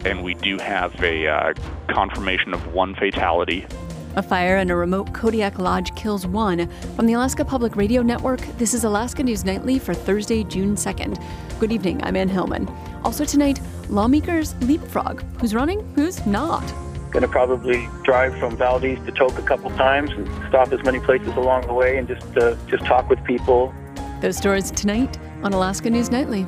and we do have a confirmation of one fatality. A fire in a remote Kodiak Lodge kills one. From the Alaska Public Radio Network, this is Alaska News Nightly for Thursday, June 2nd. Good evening, I'm Ann Hillman. Also tonight, lawmakers leapfrog. Who's running? Who's not? Going to probably drive from Valdez to Tok a couple times and stop as many places along the way and just talk with people. Those stories tonight on Alaska News Nightly.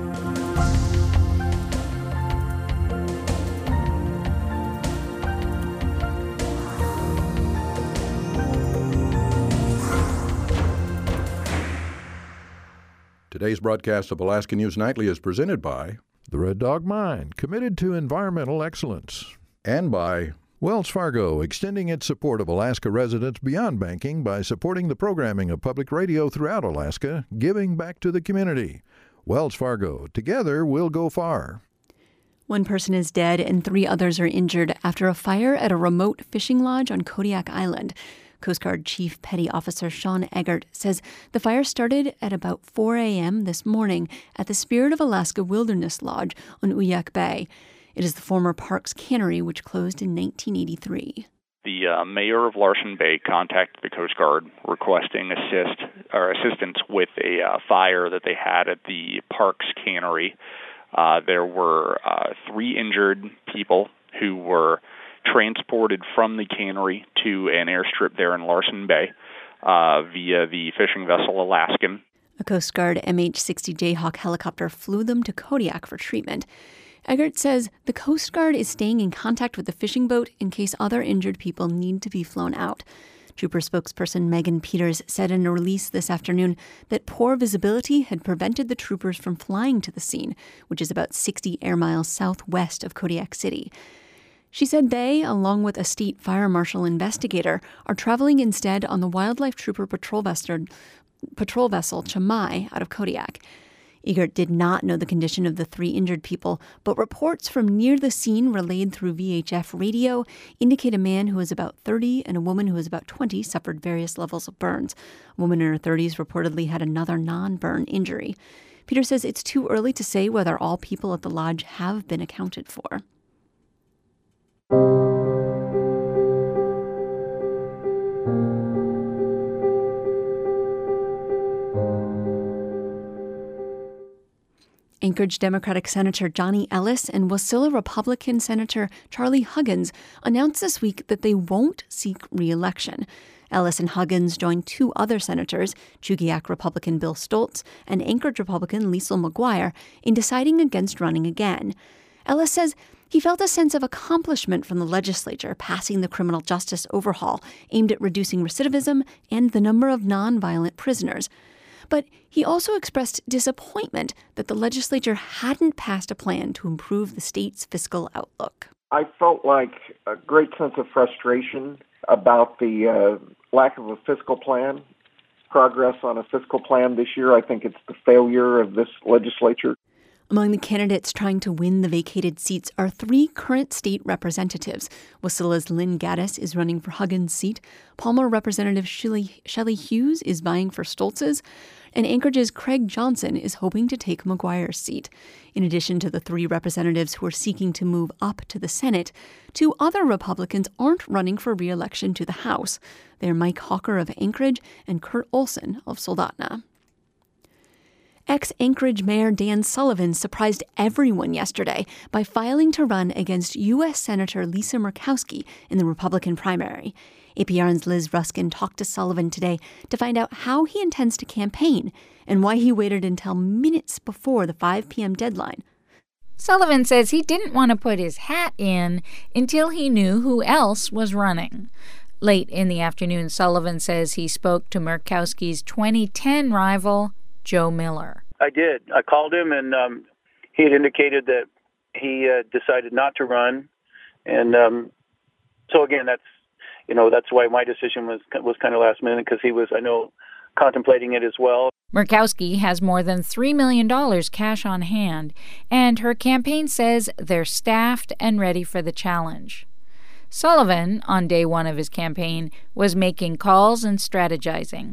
Today's broadcast of Alaska News Nightly is presented by the Red Dog Mine, committed to environmental excellence. And by Wells Fargo, extending its support of Alaska residents beyond banking by supporting the programming of public radio throughout Alaska, giving back to the community. Wells Fargo, together we'll go far. One person is dead and 3 others are injured after a fire at a remote fishing lodge on Kodiak Island. Coast Guard Chief Petty Officer Sean Eggert says the fire started at about 4 a.m. this morning at the Spirit of Alaska Wilderness Lodge on Uyak Bay. It is the former Parks Cannery, which closed in 1983. The mayor of Larsen Bay contacted the Coast Guard requesting assistance with a fire that they had at the Parks Cannery. There were 3 injured people who were transported from the cannery to an airstrip there in Larsen Bay via the fishing vessel Alaskan. A Coast Guard MH-60 Jayhawk helicopter flew them to Kodiak for treatment. Eggert says the Coast Guard is staying in contact with the fishing boat in case other injured people need to be flown out. Trooper spokesperson Megan Peters said in a release this afternoon that poor visibility had prevented the troopers from flying to the scene, which is about 60 air miles southwest of Kodiak City. She said they, along with a state fire marshal investigator, are traveling instead on the Wildlife Trooper patrol vessel Chamai out of Kodiak. Eggert did not know the condition of the 3 injured people, but reports from near the scene relayed through VHF radio indicate a man who is about 30 and a woman who is about 20 suffered various levels of burns. A woman in her 30s reportedly had another non-burn injury. Peter says it's too early to say whether all people at the lodge have been accounted for. Anchorage Democratic Senator Johnny Ellis and Wasilla Republican Senator Charlie Huggins announced this week that they won't seek re-election. Ellis and Huggins joined 2 other senators, Chugiak Republican Bill Stoltz and Anchorage Republican Liesl McGuire, in deciding against running again. Ellis says he felt a sense of accomplishment from the legislature passing the criminal justice overhaul aimed at reducing recidivism and the number of nonviolent prisoners. But he also expressed disappointment that the legislature hadn't passed a plan to improve the state's fiscal outlook. I felt like a great sense of frustration about the lack of a fiscal plan, progress on a fiscal plan this year. I think it's the failure of this legislature. Among the candidates trying to win the vacated seats are 3 current state representatives. Wasilla's Lynn Gaddis is running for Huggins' seat. Palmer Representative Shelley Hughes is vying for Stoltz's. And Anchorage's Craig Johnson is hoping to take McGuire's seat. In addition to the 3 representatives who are seeking to move up to the Senate, 2 other Republicans aren't running for re-election to the House. They're Mike Hawker of Anchorage and Kurt Olson of Soldotna. Ex-Anchorage Mayor Dan Sullivan surprised everyone yesterday by filing to run against U.S. Senator Lisa Murkowski in the Republican primary. APRN's Liz Ruskin talked to Sullivan today to find out how he intends to campaign and why he waited until minutes before the 5 p.m. deadline. Sullivan says he didn't want to put his hat in until he knew who else was running. Late in the afternoon, Sullivan says he spoke to Murkowski's 2010 rival, Joe Miller. I did. I called him, and he had indicated that he decided not to run. And so, again, that's why my decision was kind of last minute, because he was, I know, contemplating it as well. Murkowski has more than $3 million cash on hand, and her campaign says they're staffed and ready for the challenge. Sullivan, on day 1 of his campaign, was making calls and strategizing.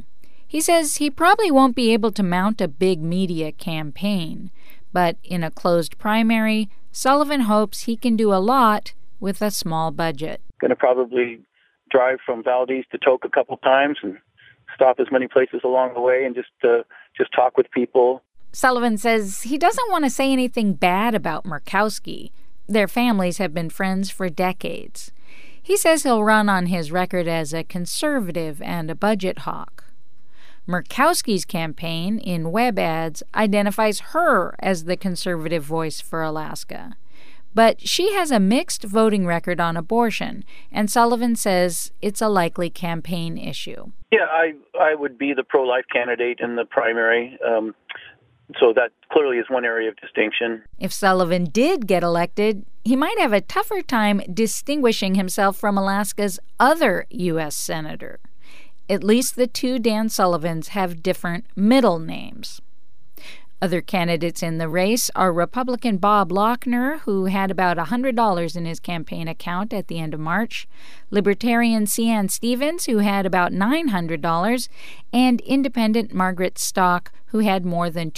He says he probably won't be able to mount a big media campaign, but in a closed primary, Sullivan hopes he can do a lot with a small budget. Going to probably drive from Valdez to Tok a couple times and stop as many places along the way and just talk with people. Sullivan says he doesn't want to say anything bad about Murkowski. Their families have been friends for decades. He says he'll run on his record as a conservative and a budget hawk. Murkowski's campaign in web ads identifies her as the conservative voice for Alaska. But she has a mixed voting record on abortion, and Sullivan says it's a likely campaign issue. Yeah, I would be the pro-life candidate in the primary, so that clearly is one area of distinction. If Sullivan did get elected, he might have a tougher time distinguishing himself from Alaska's other U.S. senator. At least the two Dan Sullivans have different middle names. Other candidates in the race are Republican Bob Lochner, who had about $100 in his campaign account at the end of March, Libertarian Sian Stevens, who had about $900, and Independent Margaret Stock, who had more than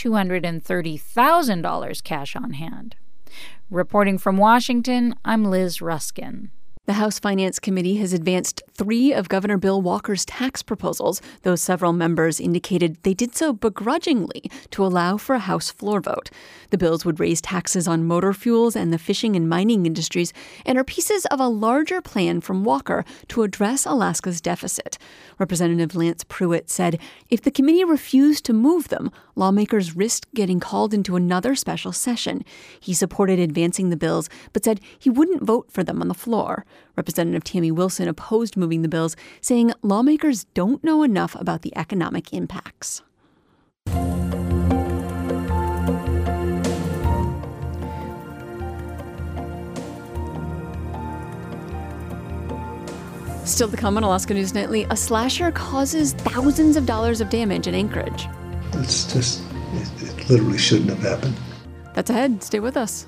$230,000 cash on hand. Reporting from Washington, I'm Liz Ruskin. The House Finance Committee has advanced 3 of Governor Bill Walker's tax proposals, though several members indicated they did so begrudgingly to allow for a House floor vote. The bills would raise taxes on motor fuels and the fishing and mining industries and are pieces of a larger plan from Walker to address Alaska's deficit. Representative Lance Pruitt said if the committee refused to move them, lawmakers risked getting called into another special session. He supported advancing the bills, but said he wouldn't vote for them on the floor. Representative Tammy Wilson opposed moving the bills, saying lawmakers don't know enough about the economic impacts. Still to come on Alaska News Nightly, a slasher causes thousands of dollars of damage in Anchorage. It literally shouldn't have happened. That's ahead. Stay with us.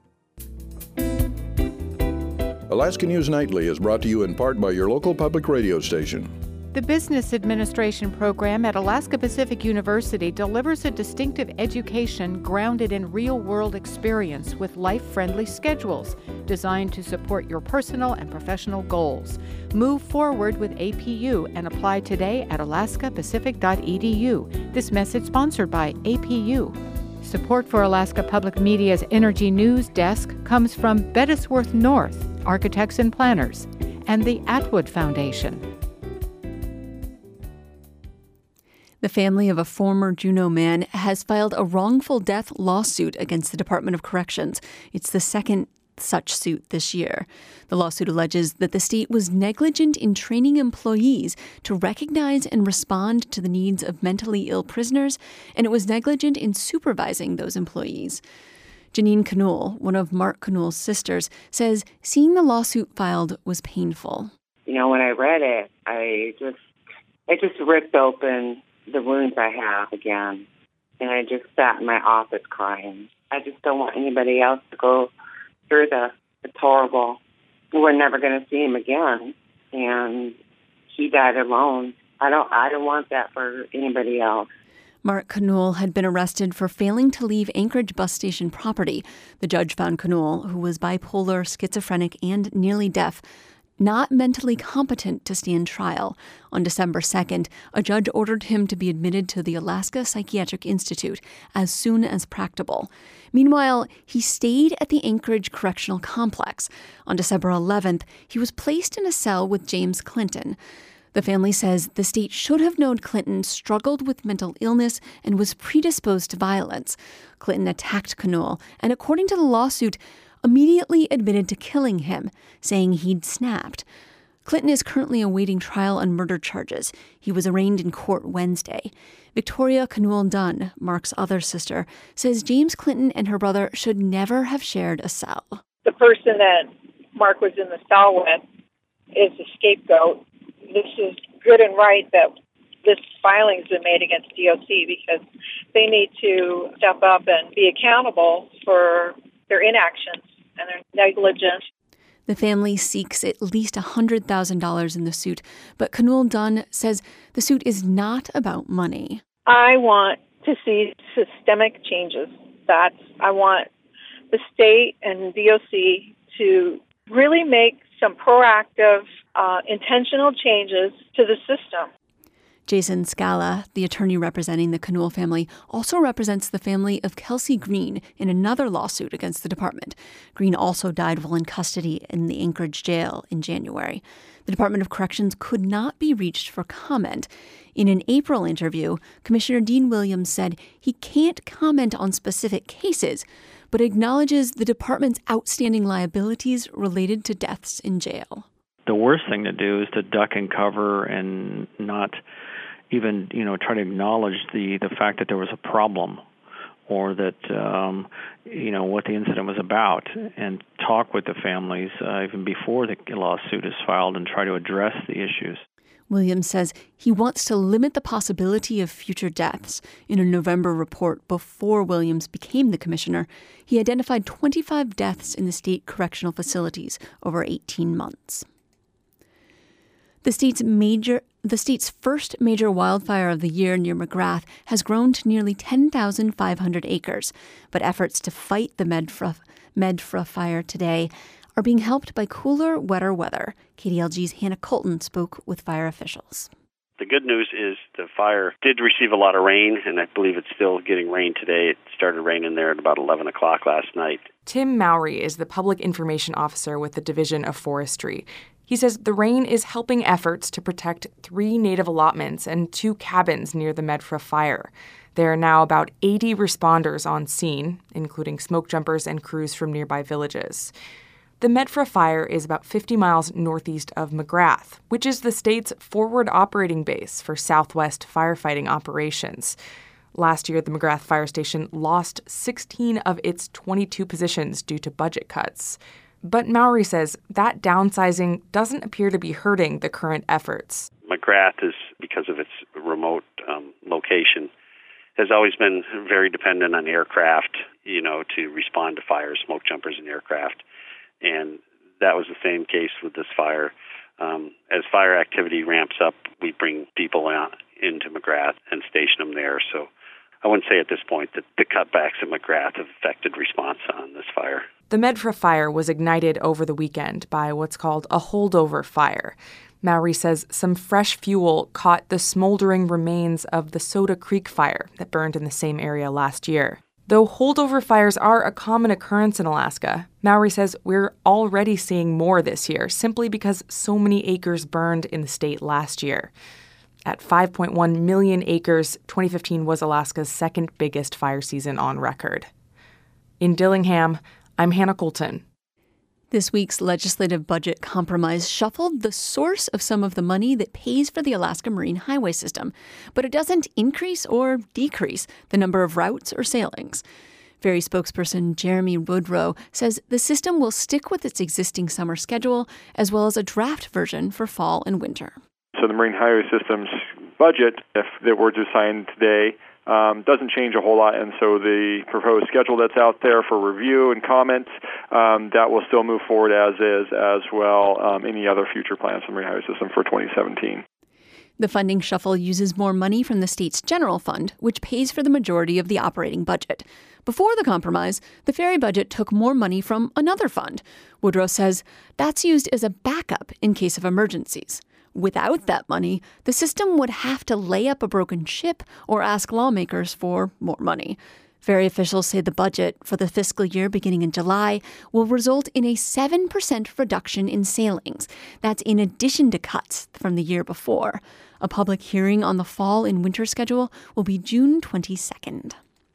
Alaska News Nightly is brought to you in part by your local public radio station. The Business Administration program at Alaska Pacific University delivers a distinctive education grounded in real-world experience with life-friendly schedules designed to support your personal and professional goals. Move forward with APU and apply today at alaskapacific.edu. This message sponsored by APU. Support for Alaska Public Media's Energy News Desk comes from Bettesworth North, Architects and Planners, and the Atwood Foundation. The family of a former Juneau man has filed a wrongful death lawsuit against the Department of Corrections. It's the second such suit this year. The lawsuit alleges that the state was negligent in training employees to recognize and respond to the needs of mentally ill prisoners, and it was negligent in supervising those employees. Janine Knoll, one of Mark Knoll's sisters, says seeing the lawsuit filed was painful. You know, when I read it, it just ripped open the wounds I have again. And I just sat in my office crying. I just don't want anybody else to go through this. It's horrible. We're never going to see him again. And he died alone. I don't want that for anybody else. Mark Knoll had been arrested for failing to leave Anchorage bus station property. The judge found Knoll, who was bipolar, schizophrenic, and nearly deaf, not mentally competent to stand trial. On December 2nd, a judge ordered him to be admitted to the Alaska Psychiatric Institute as soon as practicable. Meanwhile, he stayed at the Anchorage Correctional Complex. On December 11th, he was placed in a cell with James Clinton. The family says the state should have known Clinton struggled with mental illness and was predisposed to violence. Clinton attacked Knoll, and according to the lawsuit, immediately admitted to killing him, saying he'd snapped. Clinton is currently awaiting trial on murder charges. He was arraigned in court Wednesday. Victoria Knoll Dunn, Mark's other sister, says James Clinton and her brother should never have shared a cell. The person that Mark was in the cell with is the scapegoat. This is good and right that this filing's been made against DOC because they need to step up and be accountable for their inactions and their negligence. The family seeks at least $100,000 in the suit, but Knoll Dunn says the suit is not about money. I want to see systemic changes. I want the state and DOC to really make some proactive, intentional changes to the system. Jason Scala, the attorney representing the Knoll family, also represents the family of Kelsey Green in another lawsuit against the department. Green also died while in custody in the Anchorage jail in January. The Department of Corrections could not be reached for comment. In an April interview, Commissioner Dean Williams said he can't comment on specific cases, but acknowledges the department's outstanding liabilities related to deaths in jail. The worst thing to do is to duck and cover and not even, try to acknowledge the fact that there was a problem or that, what the incident was about, and talk with the families even before the lawsuit is filed and try to address the issues. Williams says he wants to limit the possibility of future deaths. In a November report before Williams became the commissioner, he identified 25 deaths in the state correctional facilities over 18 months. The state's first major wildfire of the year near McGrath has grown to nearly 10,500 acres, but efforts to fight the Medfra fire today are being helped by cooler, wetter weather. KDLG's Hannah Colton spoke with fire officials. The good news is the fire did receive a lot of rain, and I believe it's still getting rain today. It started raining there at about 11 o'clock last night. Tim Mowry is the public information officer with the Division of Forestry. He says the rain is helping efforts to protect 3 native allotments and 2 cabins near the Medfra fire. There are now about 80 responders on scene, including smoke jumpers and crews from nearby villages. The Medfra fire is about 50 miles northeast of McGrath, which is the state's forward operating base for Southwest firefighting operations. Last year, the McGrath Fire Station lost 16 of its 22 positions due to budget cuts. But Mowry says that downsizing doesn't appear to be hurting the current efforts. McGrath is, because of its remote location, has always been very dependent on aircraft, to respond to fires, smoke jumpers and aircraft. And that was the same case with this fire. As fire activity ramps up, we bring people out into McGrath and station them there. So I wouldn't say at this point that the cutbacks at McGrath have affected response on this fire. The Medfra fire was ignited over the weekend by what's called a holdover fire. Mowry says some fresh fuel caught the smoldering remains of the Soda Creek fire that burned in the same area last year. Though holdover fires are a common occurrence in Alaska, Mowry says we're already seeing more this year simply because so many acres burned in the state last year. At 5.1 million acres, 2015 was Alaska's second biggest fire season on record. In Dillingham, I'm Hannah Colton. This week's legislative budget compromise shuffled the source of some of the money that pays for the Alaska Marine Highway System, but it doesn't increase or decrease the number of routes or sailings. Ferry spokesperson Jeremy Woodrow says the system will stick with its existing summer schedule, as well as a draft version for fall and winter. So the Marine Highway System's budget, if it were to sign today, doesn't change a whole lot, and so the proposed schedule that's out there for review and comment, that will still move forward as is, as well any other future plans for the Marine Highway System for 2017. The funding shuffle uses more money from the state's general fund, which pays for the majority of the operating budget. Before the compromise, the ferry budget took more money from another fund. Woodrow says that's used as a backup in case of emergencies. Without that money, the system would have to lay up a broken ship or ask lawmakers for more money. Ferry officials say the budget for the fiscal year beginning in July will result in a 7% reduction in sailings. That's in addition to cuts from the year before. A public hearing on the fall and winter schedule will be June 22nd.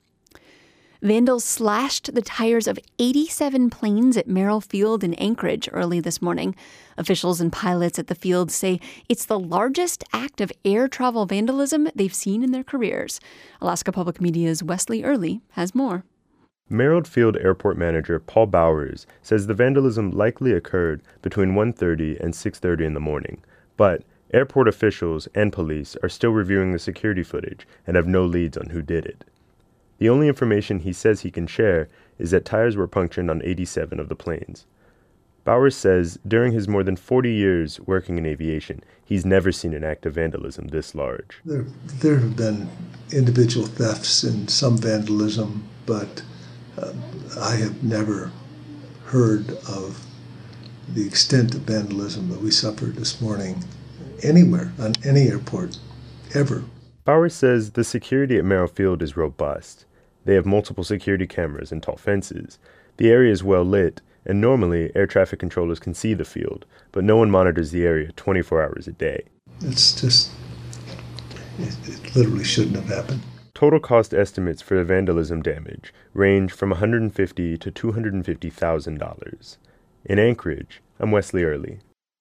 Vandals slashed the tires of 87 planes at Merrill Field in Anchorage early this morning. Officials and pilots at the field say it's the largest act of air travel vandalism they've seen in their careers. Alaska Public Media's Wesley Early has more. Merrill Field Airport Manager Paul Bowers says the vandalism likely occurred between 1:30 and 6:30 in the morning, but airport officials and police are still reviewing the security footage and have no leads on who did it. The only information he says he can share is that tires were punctured on 87 of the planes. Bowers says during his more than 40 years working in aviation, he's never seen an act of vandalism this large. There have been individual thefts and some vandalism, but I have never heard of the extent of vandalism that we suffered this morning anywhere, on any airport, ever. Bowers says the security at Merrill Field is robust. They have multiple security cameras and tall fences. The area is well lit, and normally air traffic controllers can see the field, but no one monitors the area 24 hours a day. It's just, it literally shouldn't have happened. Total cost estimates for the vandalism damage range from $150,000 to $250,000. In Anchorage, I'm Wesley Early.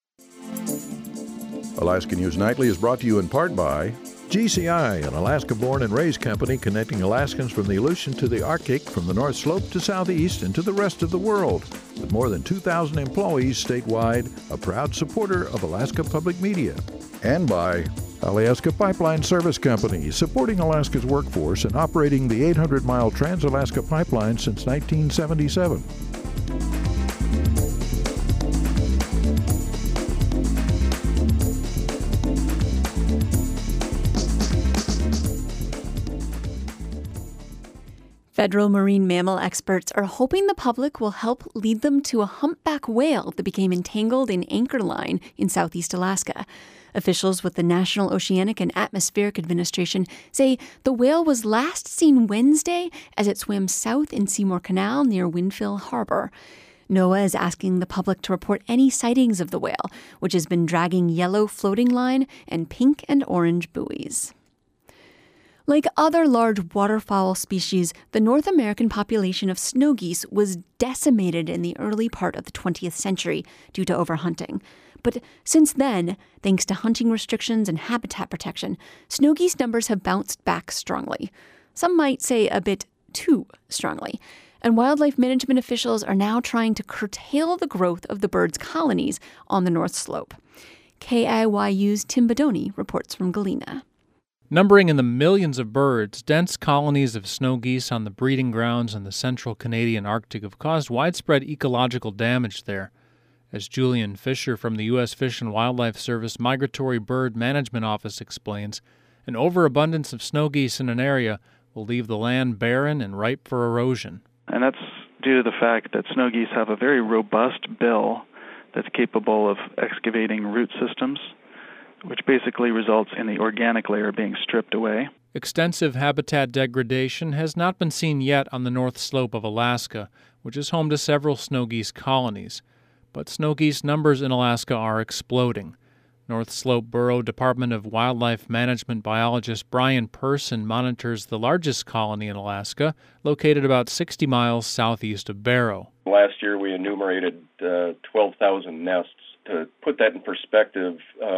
Alaska News Nightly is brought to you in part by GCI, an Alaska-born and raised company connecting Alaskans from the Aleutian to the Arctic, from the North Slope to Southeast, and to the rest of the world. With more than 2,000 employees statewide, a proud supporter of Alaska Public Media. And by Alaska Pipeline Service Company, supporting Alaska's workforce and operating the 800-mile Trans-Alaska Pipeline since 1977. Federal marine mammal experts are hoping the public will help lead them to a humpback whale that became entangled in Anchor Line in southeast Alaska. Officials with the National Oceanic and Atmospheric Administration say the whale was last seen Wednesday as it swam south in Seymour Canal near Winfield Harbor. NOAA is asking the public to report any sightings of the whale, which has been dragging yellow floating line and pink and orange buoys. Like other large waterfowl species, the North American population of snow geese was decimated in the early part of the 20th century due to overhunting. But since then, thanks to hunting restrictions and habitat protection, snow geese numbers have bounced back strongly. Some might say a bit too strongly. And wildlife management officials are now trying to curtail the growth of the birds' colonies on the North Slope. KIYU's Tim Bodoni reports from Galena. Numbering in the millions of birds, dense colonies of snow geese on the breeding grounds in the central Canadian Arctic have caused widespread ecological damage there. As Julian Fisher from the U.S. Fish and Wildlife Service Migratory Bird Management Office explains, an overabundance of snow geese in an area will leave the land barren and ripe for erosion. And that's due to the fact that snow geese have a very robust bill that's capable of excavating root systems, which basically results in the organic layer being stripped away. Extensive habitat degradation has not been seen yet on the North Slope of Alaska, which is home to several snow geese colonies. But snow geese numbers in Alaska are exploding. North Slope Borough Department of Wildlife Management biologist Brian Person monitors the largest colony in Alaska, located about 60 miles southeast of Barrow. Last year we enumerated 12,000 nests. To put that in perspective,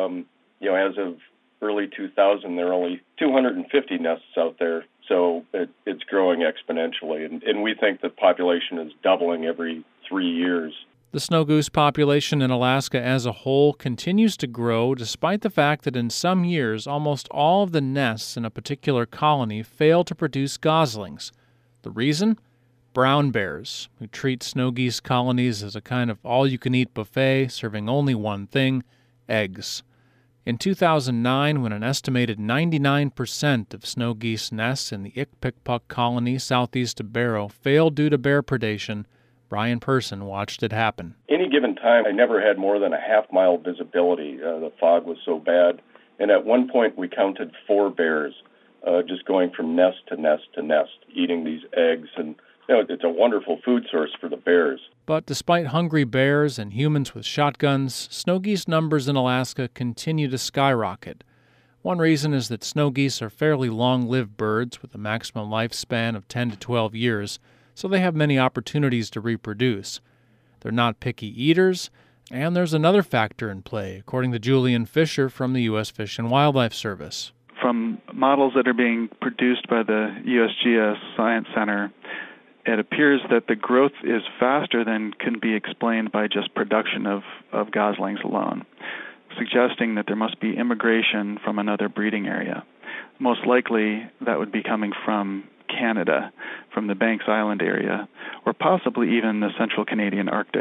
as of early 2000, there are only 250 nests out there, so it's growing exponentially. And we think the population is doubling every 3 years. The snow goose population in Alaska as a whole continues to grow, despite the fact that in some years, almost all of the nests in a particular colony fail to produce goslings. The reason? Brown bears, who treat snow geese colonies as a kind of all-you-can-eat buffet, serving only one thing, eggs. In 2009, when an estimated 99% of snow geese nests in the Ikpikpuk colony southeast of Barrow failed due to bear predation, Brian Person watched it happen. Any given time, I never had more than a half-mile visibility. The fog was so bad. And at one point, we counted 4 bears just going from nest to nest to nest, eating these eggs. And it's a wonderful food source for the bears. But despite hungry bears and humans with shotguns, snow geese numbers in Alaska continue to skyrocket. One reason is that snow geese are fairly long-lived birds with a maximum lifespan of 10 to 12 years, so they have many opportunities to reproduce. They're not picky eaters, and there's another factor in play, according to Julian Fisher from the U.S. Fish and Wildlife Service. From models that are being produced by the USGS Science Center, it appears that the growth is faster than can be explained by just production of goslings alone, suggesting that there must be immigration from another breeding area. Most likely, that would be coming from Canada, from the Banks Island area, or possibly even the central Canadian Arctic.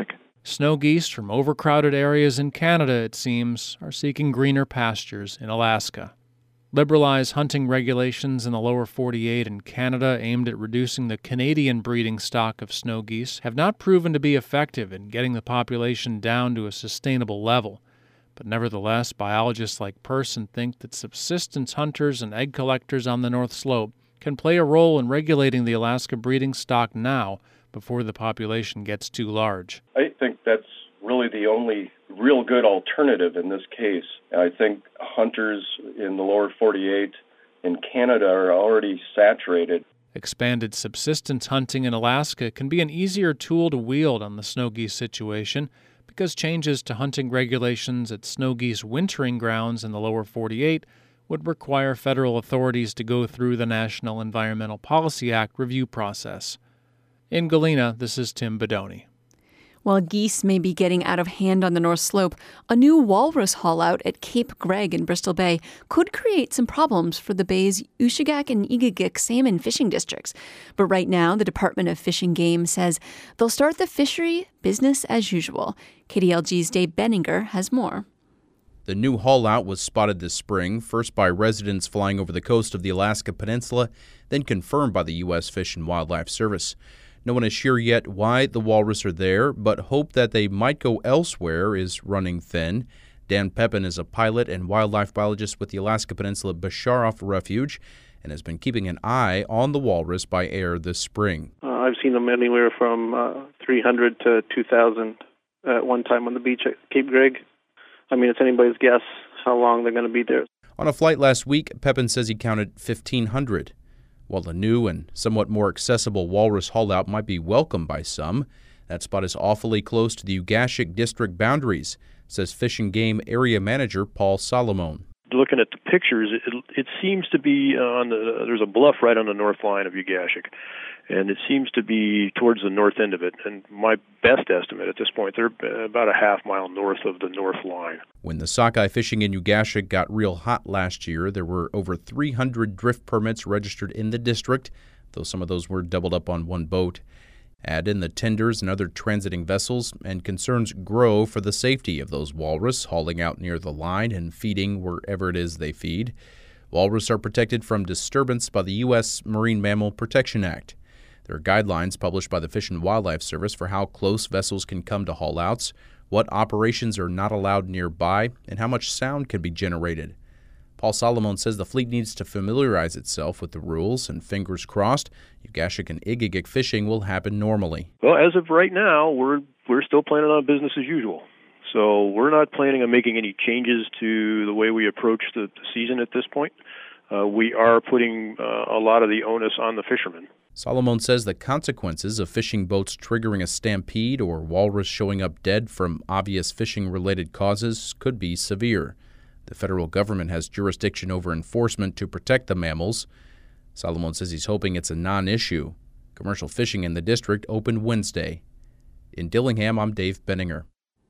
Snow geese from overcrowded areas in Canada, it seems, are seeking greener pastures in Alaska. Liberalized hunting regulations in the lower 48 in Canada aimed at reducing the Canadian breeding stock of snow geese have not proven to be effective in getting the population down to a sustainable level. But nevertheless, biologists like Person think that subsistence hunters and egg collectors on the North Slope can play a role in regulating the Alaska breeding stock now before the population gets too large. I think that's really the only real good alternative in this case. I think hunters in the lower 48 in Canada are already saturated. Expanded subsistence hunting in Alaska can be an easier tool to wield on the snow geese situation because changes to hunting regulations at snow geese wintering grounds in the lower 48 would require federal authorities to go through the National Environmental Policy Act review process. In Galena, this is Tim Bedoni. While geese may be getting out of hand on the North Slope, a new walrus haul-out at Cape Greg in Bristol Bay could create some problems for the bay's Ushigak and Igigik salmon fishing districts. But right now, the Department of Fish and Game says they'll start the fishery business as usual. KDLG's Dave Benninger has more. The new haul-out was spotted this spring, first by residents flying over the coast of the Alaska Peninsula, then confirmed by the U.S. Fish and Wildlife Service. No one is sure yet why the walrus are there, but hope that they might go elsewhere is running thin. Dan Pepin is a pilot and wildlife biologist with the Alaska Peninsula Basharoff Refuge and has been keeping an eye on the walrus by air this spring. I've seen them anywhere from 300 to 2,000 at one time on the beach at Cape Greg. I mean, it's anybody's guess how long they're going to be there. On a flight last week, Pepin says he counted 1,500. While the new and somewhat more accessible walrus haul-out might be welcomed by some, that spot is awfully close to the Ugashik district boundaries, says Fish and Game Area Manager Paul Solomon. Looking at the pictures, it seems to be there's a bluff right on the north line of Ugashik, and it seems to be towards the north end of it. And my best estimate at this point, they're about a half mile north of the north line. When the sockeye fishing in Ugashik got real hot last year, there were over 300 drift permits registered in the district, though some of those were doubled up on one boat. Add in the tenders and other transiting vessels, and concerns grow for the safety of those walrus hauling out near the line and feeding wherever it is they feed. Walrus are protected from disturbance by the U.S. Marine Mammal Protection Act. There are guidelines published by the Fish and Wildlife Service for how close vessels can come to haul-outs, what operations are not allowed nearby, and how much sound can be generated. Paul Solomon says the fleet needs to familiarize itself with the rules, and fingers crossed, Ugashik and Igigik fishing will happen normally. Well, as of right now, we're still planning on business as usual. So we're not planning on making any changes to the way we approach the season at this point. We are putting a lot of the onus on the fishermen. Solomon says the consequences of fishing boats triggering a stampede or walrus showing up dead from obvious fishing-related causes could be severe. The federal government has jurisdiction over enforcement to protect the mammals. Solomon says he's hoping it's a non-issue. Commercial fishing in the district opened Wednesday. In Dillingham, I'm Dave Benninger.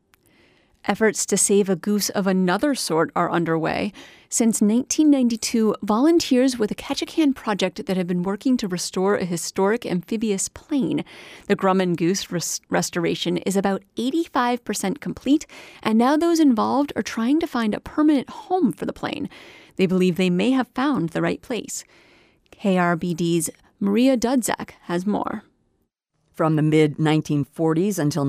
Efforts to save a goose of another sort are underway. Since 1992, volunteers with the Ketchikan Project that have been working to restore a historic amphibious plane. The Grumman Goose restoration is about 85% complete, and now those involved are trying to find a permanent home for the plane. They believe they may have found the right place. KRBD's Maria Dudzak has more. From the mid-1940s until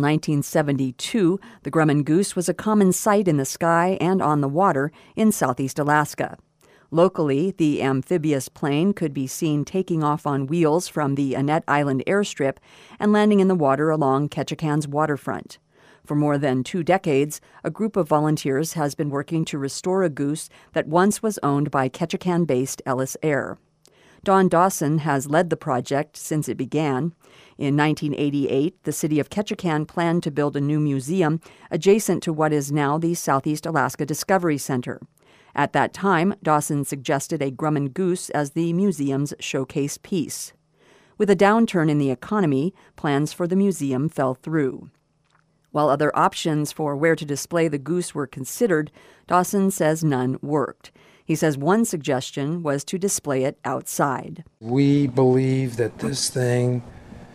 1972, the Grumman goose was a common sight in the sky and on the water in southeast Alaska. Locally, the amphibious plane could be seen taking off on wheels from the Annette Island airstrip and landing in the water along Ketchikan's waterfront. For more than 2 decades, a group of volunteers has been working to restore a goose that once was owned by Ketchikan-based Ellis Air. Don Dawson has led the project since it began. In 1988, the city of Ketchikan planned to build a new museum adjacent to what is now the Southeast Alaska Discovery Center. At that time, Dawson suggested a Grumman goose as the museum's showcase piece. With a downturn in the economy, plans for the museum fell through. While other options for where to display the goose were considered, Dawson says none worked. He says one suggestion was to display it outside. We believe that this thing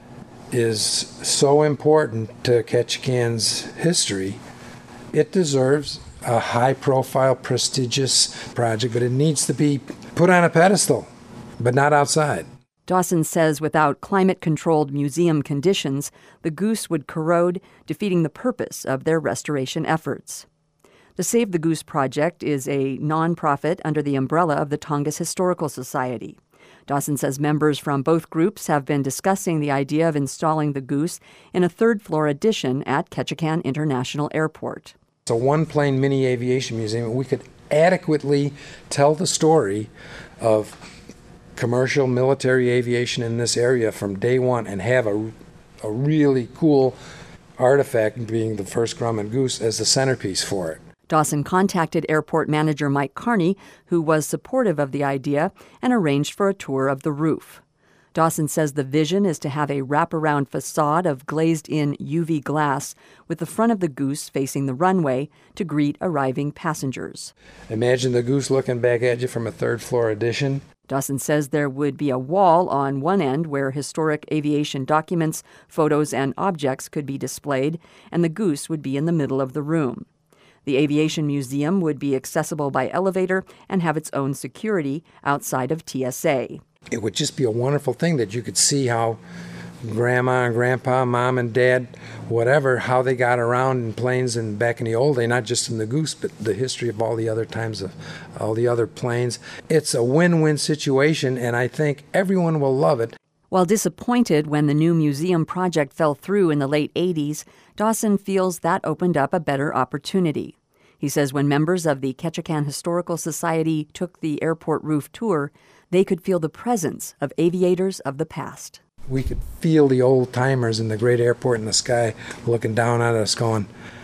is so important to Ketchikan's history. It deserves a high-profile, prestigious project, but it needs to be put on a pedestal, but not outside. Dawson says without climate-controlled museum conditions, the goose would corrode, defeating the purpose of their restoration efforts. The Save the Goose Project is a nonprofit under the umbrella of the Tongass Historical Society. Dawson says members from both groups have been discussing the idea of installing the goose in a third-floor addition at Ketchikan International Airport. It's a one-plane mini aviation museum. We could adequately tell the story of commercial military aviation in this area from day one and have a really cool artifact, being the first Grumman goose, as the centerpiece for it. Dawson contacted airport manager Mike Carney, who was supportive of the idea, and arranged for a tour of the roof. Dawson says the vision is to have a wraparound facade of glazed-in UV glass with the front of the goose facing the runway to greet arriving passengers. Imagine the goose looking back at you from a third-floor addition. Dawson says there would be a wall on one end where historic aviation documents, photos, and objects could be displayed, and the goose would be in the middle of the room. The Aviation Museum would be accessible by elevator and have its own security outside of TSA. It would just be a wonderful thing that you could see how Grandma and Grandpa, Mom and Dad, whatever, how they got around in planes and back in the old day, not just in the goose, but the history of all the other times of all the other planes. It's a win-win situation, and I think everyone will love it. While disappointed when the new museum project fell through in the late 80s, Dawson feels that opened up a better opportunity. He says when members of the Ketchikan Historical Society took the airport roof tour, they could feel the presence of aviators of the past. We could feel the old-timers in the great airport in the sky looking down at us going,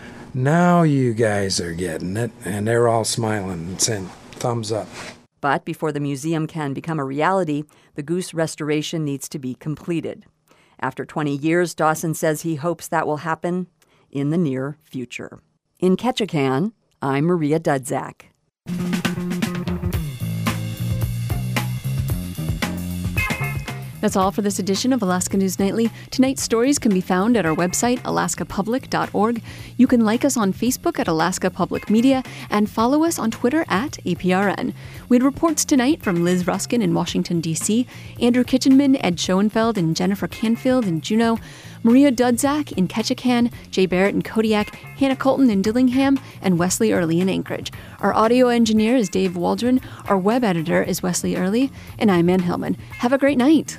now you guys are getting it. And they're all smiling and saying, thumbs up. But before the museum can become a reality, the goose restoration needs to be completed. After 20 years, Dawson says he hopes that will happen in the near future. In Ketchikan, I'm Maria Dudzak. That's all for this edition of Alaska News Nightly. Tonight's stories can be found at our website, alaskapublic.org. You can like us on Facebook at Alaska Public Media and follow us on Twitter at APRN. We had reports tonight from Liz Ruskin in Washington, D.C., Andrew Kitchenman, Ed Schoenfeld, and Jennifer Canfield in Juneau, Maria Dudzak in Ketchikan, Jay Barrett in Kodiak, Hannah Colton in Dillingham, and Wesley Early in Anchorage. Our audio engineer is Dave Waldron, our web editor is Wesley Early, and I'm Ann Hillman. Have a great night.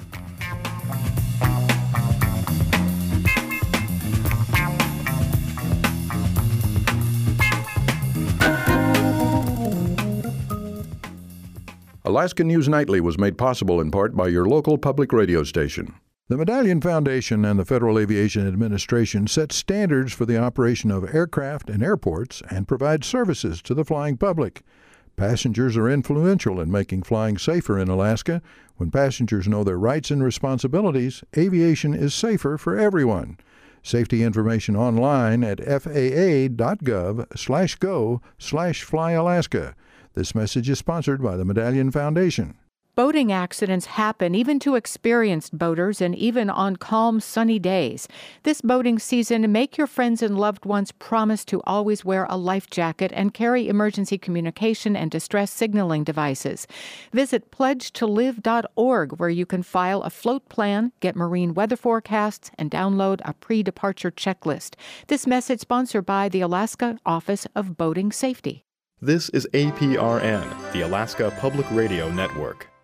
Alaska News Nightly was made possible in part by your local public radio station. The Medallion Foundation and the Federal Aviation Administration set standards for the operation of aircraft and airports and provide services to the flying public. Passengers are influential in making flying safer in Alaska. When passengers know their rights and responsibilities, aviation is safer for everyone. Safety information online at faa.gov/go/flyalaska. This message is sponsored by the Medallion Foundation. Boating accidents happen even to experienced boaters and even on calm, sunny days. This boating season, make your friends and loved ones promise to always wear a life jacket and carry emergency communication and distress signaling devices. Visit pledgetolive.org, where you can file a float plan, get marine weather forecasts, and download a pre-departure checklist. This message sponsored by the Alaska Office of Boating Safety. This is APRN, the Alaska Public Radio Network.